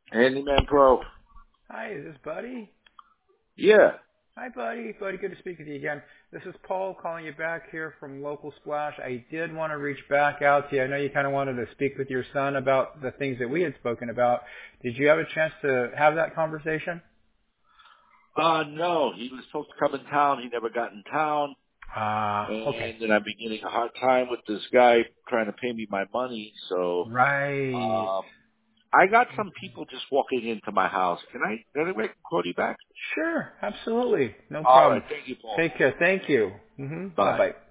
Handyman Pro. Hi, is this Buddy? Yeah. Hi, Buddy. Buddy, good to speak with you again. This is Paul calling you back here from Local Splash. I did want to reach back out to you. I know you kind of wanted to speak with your son about the things that we had spoken about. Did you have a chance to have that conversation? No, he was supposed to come in town. He never got in town. Okay. And then I've been getting a hard time with this guy trying to pay me my money. So, Right. um, I got some people just walking into my house. Can I call you back? Sure, absolutely. No All right. problem. Thank you, Paul. Take care. Thank you. Bye. Bye-bye.